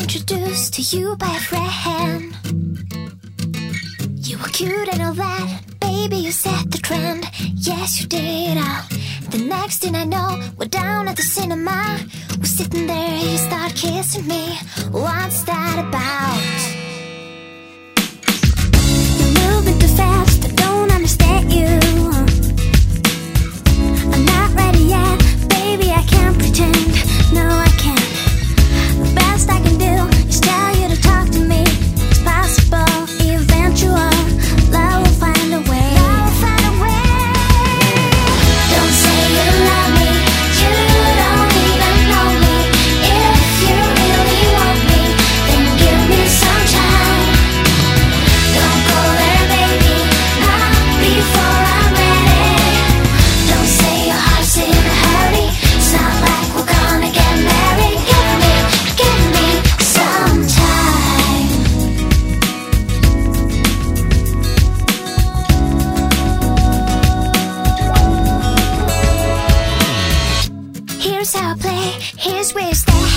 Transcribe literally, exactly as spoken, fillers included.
introduced to you by a friend. You were cute and all that, baby, you set the trend. Yes, you did. Uh, the next thing I know, we're down at the cinema. We're sitting there, you start kissing me. What's that about? You're moving too fast, I don't understand you. I'm not ready yet, baby, I can't pretend. No, I can't. The best I can do is tell you to talk to me. It's possible, eventual, love will find a way. Love will find a way. Don't say you love me, you don't even know me. If you really want me, then give me some time. Don't go there, baby, not before I'm ready. Don't say your heart's in a hurry, it's not like we're gonna get married. Give me, give me some time. Here's how I play, here's where you stay.